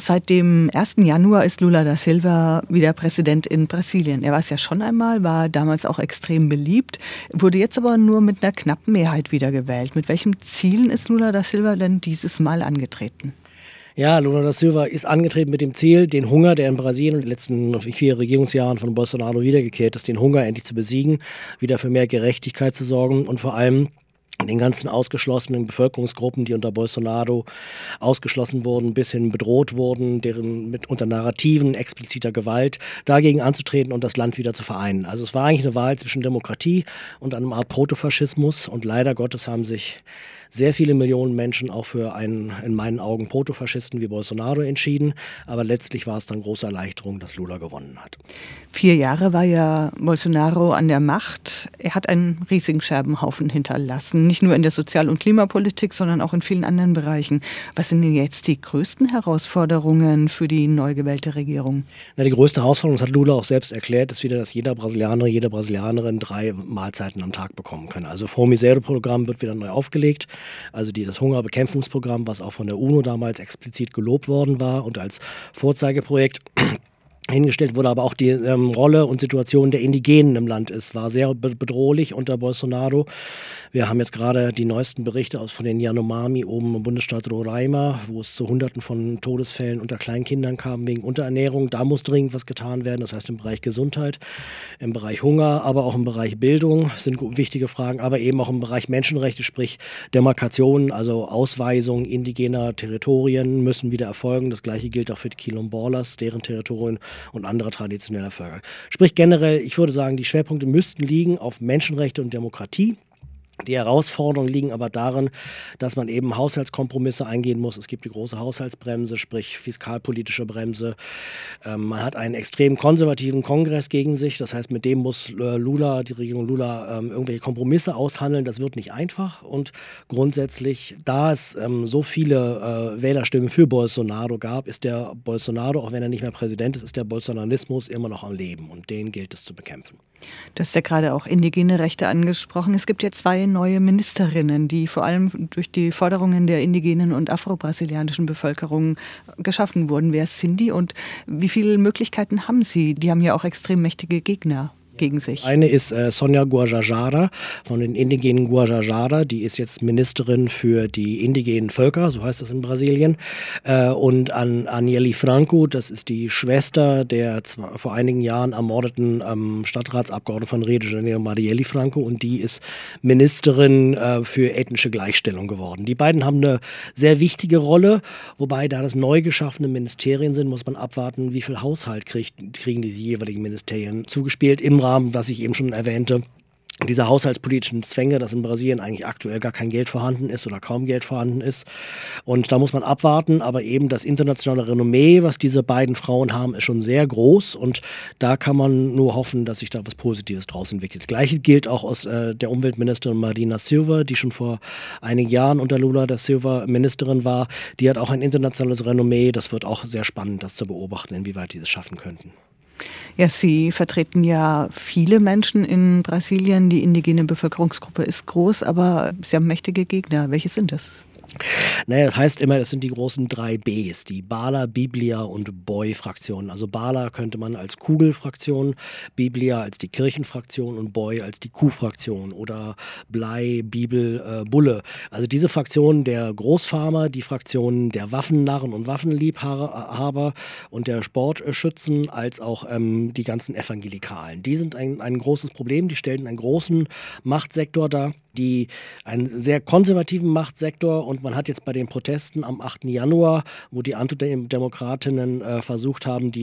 Seit dem 1. Januar ist Lula da Silva wieder Präsident in Brasilien. Er war es ja schon einmal, war damals auch extrem beliebt, wurde jetzt aber nur mit einer knappen Mehrheit wiedergewählt. Mit welchen Zielen ist Lula da Silva denn dieses Mal angetreten? Ja, Lula da Silva ist angetreten mit dem Ziel, den Hunger, der in Brasilien in den letzten 4 Regierungsjahren von Bolsonaro wiedergekehrt ist, den Hunger endlich zu besiegen, wieder für mehr Gerechtigkeit zu sorgen und vor allem den ganzen ausgeschlossenen Bevölkerungsgruppen, die unter Bolsonaro ausgeschlossen wurden, bis hin bedroht wurden, unter Narrativen expliziter Gewalt, dagegen anzutreten und das Land wieder zu vereinen. Also es war eigentlich eine Wahl zwischen Demokratie und einer Art Protofaschismus und leider Gottes haben sich sehr viele Millionen Menschen auch für einen, in meinen Augen, Protofaschisten wie Bolsonaro entschieden. Aber letztlich war es dann große Erleichterung, dass Lula gewonnen hat. 4 Jahre war ja Bolsonaro an der Macht. Er hat einen riesigen Scherbenhaufen hinterlassen. Nicht nur in der Sozial- und Klimapolitik, sondern auch in vielen anderen Bereichen. Was sind denn jetzt die größten Herausforderungen für die neu gewählte Regierung? Na, die größte Herausforderung, das hat Lula auch selbst erklärt, ist wieder, dass jeder Brasilianer, jede Brasilianerin 3 Mahlzeiten am Tag bekommen kann. Also Fome Miséria-Programm wird wieder neu aufgelegt. Also das Hungerbekämpfungsprogramm, was auch von der UNO damals explizit gelobt worden war und als Vorzeigeprojekt hingestellt wurde, aber auch die Rolle und Situation der Indigenen im Land war sehr bedrohlich unter Bolsonaro. Wir haben jetzt gerade die neuesten Berichte von den Yanomami oben im Bundesstaat Roraima, wo es zu Hunderten von Todesfällen unter Kleinkindern kam wegen Unterernährung. Da muss dringend was getan werden, das heißt im Bereich Gesundheit, im Bereich Hunger, aber auch im Bereich Bildung sind wichtige Fragen, aber eben auch im Bereich Menschenrechte, sprich Demarkationen, also Ausweisung indigener Territorien müssen wieder erfolgen. Das gleiche gilt auch für die Quilombolas, deren Territorien und andere traditionelle Völker. Sprich generell, ich würde sagen, die Schwerpunkte müssten liegen auf Menschenrechte und Demokratie. Die Herausforderungen liegen aber darin, dass man eben Haushaltskompromisse eingehen muss. Es gibt die große Haushaltsbremse, sprich fiskalpolitische Bremse. Man hat einen extrem konservativen Kongress gegen sich. Das heißt, mit dem muss die Regierung Lula, irgendwelche Kompromisse aushandeln. Das wird nicht einfach. Und grundsätzlich, da es so viele Wählerstimmen für Bolsonaro gab, ist der Bolsonaro, auch wenn er nicht mehr Präsident ist der Bolsonarismus immer noch am Leben. Und den gilt es zu bekämpfen. Du hast ja gerade auch indigene Rechte angesprochen. Es gibt ja 2 neue Ministerinnen, die vor allem durch die Forderungen der indigenen und afro-brasilianischen Bevölkerung geschaffen wurden. Wer sind die und wie viele Möglichkeiten haben sie? Die haben ja auch extrem mächtige Gegner gegen sich. Eine ist Sônia Guajajara von den indigenen Guajajara, die ist jetzt Ministerin für die indigenen Völker, so heißt das in Brasilien. Und Aniele Franco, das ist die Schwester der vor einigen Jahren ermordeten Stadtratsabgeordneten von Rio de Janeiro, Marielle Franco, und die ist Ministerin für ethnische Gleichstellung geworden. Die beiden haben eine sehr wichtige Rolle, wobei da das neu geschaffene Ministerien sind, muss man abwarten, wie viel Haushalt kriegen die jeweiligen Ministerien zugespielt im Rahmen, was ich eben schon erwähnte, diese haushaltspolitischen Zwänge, dass in Brasilien eigentlich aktuell gar kein Geld vorhanden ist oder kaum Geld vorhanden ist. Und da muss man abwarten, aber eben das internationale Renommee, was diese beiden Frauen haben, ist schon sehr groß und da kann man nur hoffen, dass sich da was Positives draus entwickelt. Gleiches gilt auch aus der Umweltministerin Marina Silva, die schon vor einigen Jahren unter Lula da Silva Ministerin war. Die hat auch ein internationales Renommee. Das wird auch sehr spannend, das zu beobachten, inwieweit die es schaffen könnten. Ja, Sie vertreten ja viele Menschen in Brasilien. Die indigene Bevölkerungsgruppe ist groß, aber Sie haben mächtige Gegner. Welche sind das? Naja, das heißt immer, das sind die großen 3 Bs, die Bala, Biblia und Boy-Fraktionen. Also Bala könnte man als Kugelfraktion, Biblia als die Kirchenfraktion und Boy als die Kuhfraktion oder Blei, Bibel, Bulle. Also diese Fraktionen der Großfarmer, die Fraktionen der Waffennarren und Waffenliebhaber und der Sportschützen, als auch die ganzen Evangelikalen. Die sind ein großes Problem, die stellen einen großen Machtsektor dar. Einen sehr konservativen Machtsektor und man hat jetzt bei den Protesten am 8. Januar, wo die Antidemokratinnen versucht haben,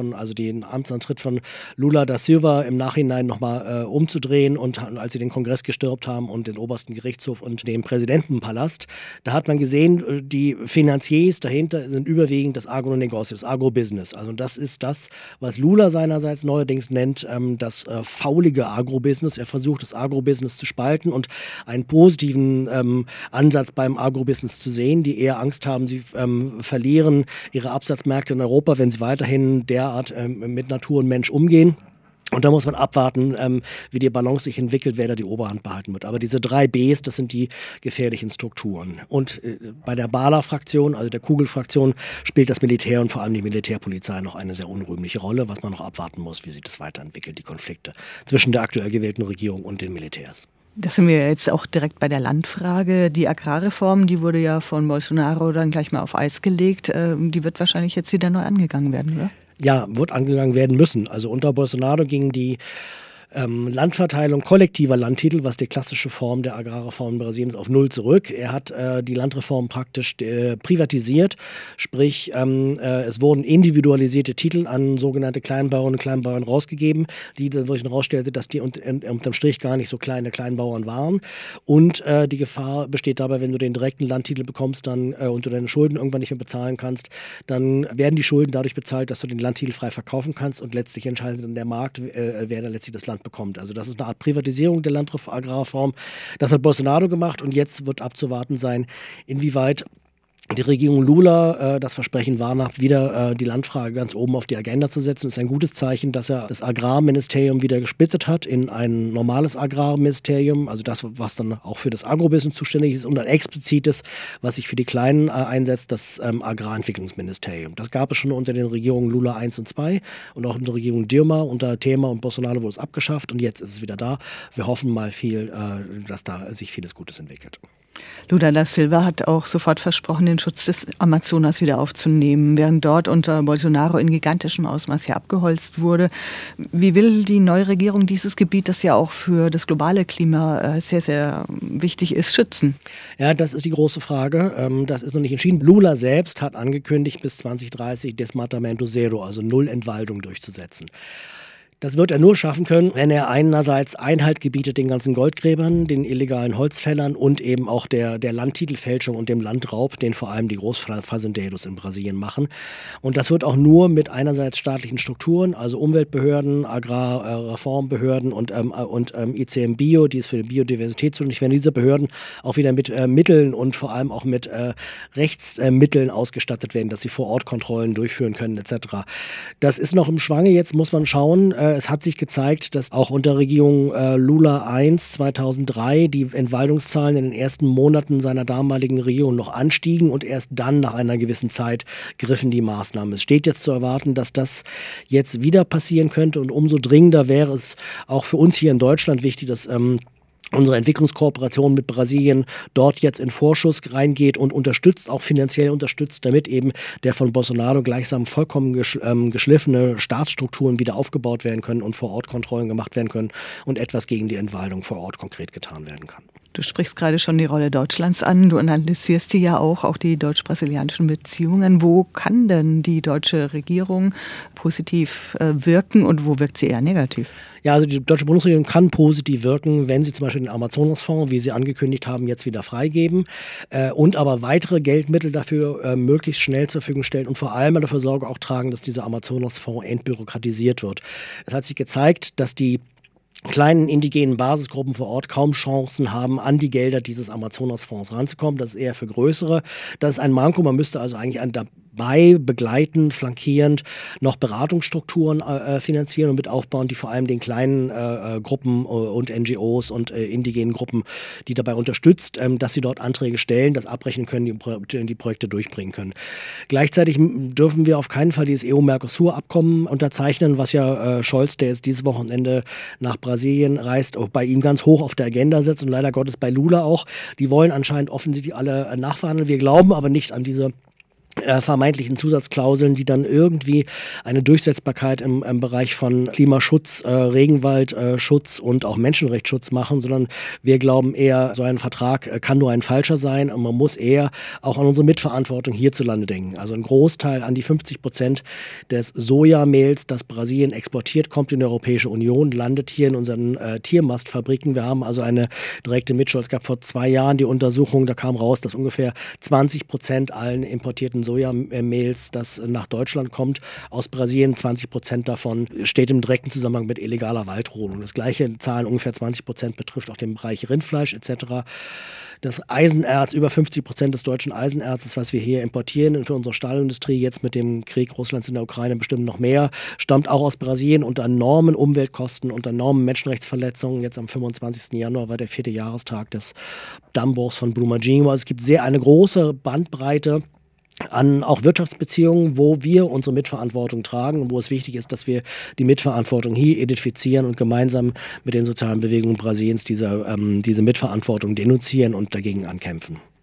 den Amtsantritt von Lula da Silva im Nachhinein nochmal umzudrehen und als sie den Kongress gestürmt haben und den obersten Gerichtshof und den Präsidentenpalast, da hat man gesehen, die Finanziers dahinter sind überwiegend das Agronegócio, das Agrobusiness. Also das ist das, was Lula seinerseits neuerdings nennt, das faulige Agrobusiness. Er versucht, das Agrobusiness zu spalten und einen positiven Ansatz beim Agrobusiness zu sehen, die eher Angst haben, sie verlieren ihre Absatzmärkte in Europa, wenn sie weiterhin derart mit Natur und Mensch umgehen. Und da muss man abwarten, wie die Balance sich entwickelt, wer da die Oberhand behalten wird. Aber diese 3 Bs, das sind die gefährlichen Strukturen. Und bei der Bala-Fraktion, also der Kugelfraktion, spielt das Militär und vor allem die Militärpolizei noch eine sehr unrühmliche Rolle, was man noch abwarten muss, wie sich das weiterentwickelt, die Konflikte zwischen der aktuell gewählten Regierung und den Militärs. Das sind wir jetzt auch direkt bei der Landfrage. Die Agrarreform, die wurde ja von Bolsonaro dann gleich mal auf Eis gelegt. Die wird wahrscheinlich jetzt wieder neu angegangen werden, oder? Ja, wird angegangen werden müssen. Also unter Bolsonaro ging die Landverteilung kollektiver Landtitel, was die klassische Form der Agrarreform Brasiliens, auf null zurück. Er hat die Landreform praktisch privatisiert, sprich es wurden individualisierte Titel an sogenannte Kleinbauern und Kleinbauern rausgegeben, die dann wirklich herausstellte, dass die unterm Strich gar nicht so kleine Kleinbauern waren. Und die Gefahr besteht dabei, wenn du den direkten Landtitel bekommst dann und du deine Schulden irgendwann nicht mehr bezahlen kannst, dann werden die Schulden dadurch bezahlt, dass du den Landtitel frei verkaufen kannst und letztlich entscheidet dann der Markt, wer dann letztlich das Land bekommt. Also das ist eine Art Privatisierung der Agrarreform. Das hat Bolsonaro gemacht und jetzt wird abzuwarten sein, inwieweit die Regierung Lula das Versprechen wahrmacht, wieder die Landfrage ganz oben auf die Agenda zu setzen. Das ist ein gutes Zeichen, dass er das Agrarministerium wieder gesplittet hat in ein normales Agrarministerium, also das, was dann auch für das Agrobusiness zuständig ist, und ein explizites, was sich für die Kleinen einsetzt, das Agrarentwicklungsministerium. Das gab es schon unter den Regierungen Lula 1 und 2 und auch unter der Regierung Dilma. Unter Temer und Bolsonaro wurde es abgeschafft und jetzt ist es wieder da. Wir hoffen mal viel, dass da sich vieles Gutes entwickelt. Lula da Silva hat auch sofort versprochen, den Schutz des Amazonas wieder aufzunehmen, während dort unter Bolsonaro in gigantischem Ausmaß ja abgeholzt wurde. Wie will die neue Regierung dieses Gebiet, das ja auch für das globale Klima sehr, sehr wichtig ist, schützen? Ja, das ist die große Frage. Das ist noch nicht entschieden. Lula selbst hat angekündigt, bis 2030 Desmatamento Zero, also Null Entwaldung, durchzusetzen. Das wird er nur schaffen können, wenn er einerseits Einhalt gebietet den ganzen Goldgräbern, den illegalen Holzfällern und eben auch der Landtitelfälschung und dem Landraub, den vor allem die Großfazendeiros in Brasilien machen. Und das wird auch nur mit einerseits staatlichen Strukturen, also Umweltbehörden, Agrarreformbehörden und ICMBio, die ist für die Biodiversität zuständig, wenn diese Behörden auch wieder mit Mitteln und vor allem auch mit Rechtsmitteln ausgestattet werden, dass sie Vor-Ort-Kontrollen durchführen können etc. Das ist noch im Schwange, jetzt muss man schauen. Es hat sich gezeigt, dass auch unter Regierung Lula I 2003 die Entwaldungszahlen in den ersten Monaten seiner damaligen Regierung noch anstiegen und erst dann nach einer gewissen Zeit griffen die Maßnahmen. Es steht jetzt zu erwarten, dass das jetzt wieder passieren könnte und umso dringender wäre es auch für uns hier in Deutschland wichtig, dass unsere Entwicklungskooperation mit Brasilien dort jetzt in Vorschuss reingeht und unterstützt, auch finanziell unterstützt, damit eben der von Bolsonaro gleichsam vollkommen geschliffene Staatsstrukturen wieder aufgebaut werden können und Vor-Ort-Kontrollen gemacht werden können und etwas gegen die Entwaldung vor Ort konkret getan werden kann. Du sprichst gerade schon die Rolle Deutschlands an. Du analysierst die ja auch die deutsch-brasilianischen Beziehungen. Wo kann denn die deutsche Regierung positiv wirken und wo wirkt sie eher negativ? Ja, also die deutsche Bundesregierung kann positiv wirken, wenn sie zum Beispiel den Amazonasfonds, wie sie angekündigt haben, jetzt wieder freigeben und aber weitere Geldmittel dafür möglichst schnell zur Verfügung stellen und vor allem dafür Sorge auch tragen, dass dieser Amazonasfonds entbürokratisiert wird. Es hat sich gezeigt, dass die kleinen indigenen Basisgruppen vor Ort kaum Chancen haben, an die Gelder dieses Amazonasfonds ranzukommen. Das ist eher für größere. Das ist ein Manko. Man müsste also eigentlich dabei begleitend, flankierend noch Beratungsstrukturen finanzieren und mit aufbauen, die vor allem den kleinen Gruppen und NGOs und indigenen Gruppen, die dabei unterstützt, dass sie dort Anträge stellen, das abrechnen können, die Projekte durchbringen können. Gleichzeitig dürfen wir auf keinen Fall dieses EU-Mercosur-Abkommen unterzeichnen, was ja Scholz, der jetzt dieses Wochenende nach Brasilien reist, auch bei ihm ganz hoch auf der Agenda setzt und leider Gottes bei Lula auch. Die wollen anscheinend offensichtlich alle nachverhandeln. Wir glauben aber nicht an diese vermeintlichen Zusatzklauseln, die dann irgendwie eine Durchsetzbarkeit im Bereich von Klimaschutz, Regenwaldschutz und auch Menschenrechtsschutz machen, sondern wir glauben eher, so ein Vertrag kann nur ein falscher sein und man muss eher auch an unsere Mitverantwortung hierzulande denken. Also ein Großteil, an die 50% des Sojamehls, das Brasilien exportiert, kommt in die Europäische Union, landet hier in unseren Tiermastfabriken. Wir haben also eine direkte Mitschuld. Es gab vor 2 Jahren die Untersuchung, da kam raus, dass ungefähr 20% allen importierten Sojamehls, das nach Deutschland kommt, aus Brasilien, 20% davon steht im direkten Zusammenhang mit illegaler Waldrodung. Das gleiche Zahlen, ungefähr 20% betrifft auch den Bereich Rindfleisch etc. Das Eisenerz, über 50% des deutschen Eisenerzes, was wir hier importieren für unsere Stahlindustrie, jetzt mit dem Krieg Russlands in der Ukraine bestimmt noch mehr, stammt auch aus Brasilien unter enormen Umweltkosten, unter enormen Menschenrechtsverletzungen. Jetzt am 25. Januar war der 4. Jahrestag des Dammbruchs von Brumadinho. Also es gibt eine große Bandbreite an auch Wirtschaftsbeziehungen, wo wir unsere Mitverantwortung tragen und wo es wichtig ist, dass wir die Mitverantwortung hier identifizieren und gemeinsam mit den sozialen Bewegungen Brasiliens diese Mitverantwortung denunzieren und dagegen ankämpfen.